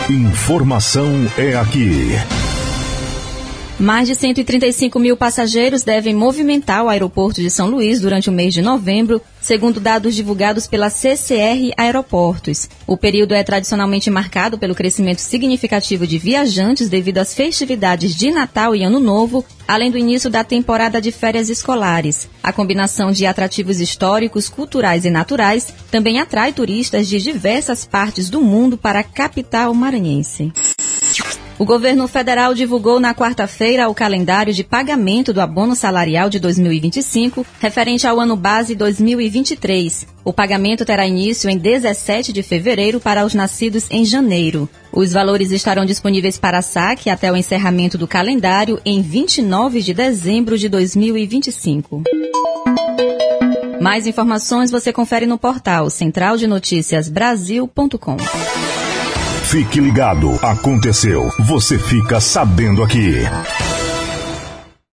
Informação é aqui. Mais de 135 mil passageiros devem movimentar o aeroporto de São Luís durante o mês de novembro, segundo dados divulgados pela CCR Aeroportos. O período é tradicionalmente marcado pelo crescimento significativo de viajantes devido às festividades de Natal e Ano Novo, além do início da temporada de férias escolares. A combinação de atrativos históricos, culturais e naturais também atrai turistas de diversas partes do mundo para a capital maranhense. O governo federal divulgou na quarta-feira o calendário de pagamento do abono salarial de 2025, referente ao ano base 2023. O pagamento terá início em 17 de fevereiro para os nascidos em janeiro. Os valores estarão disponíveis para saque até o encerramento do calendário em 29 de dezembro de 2025. Mais informações você confere no portal centraldenoticiasbrasil.com. Fique ligado, aconteceu, você fica sabendo aqui.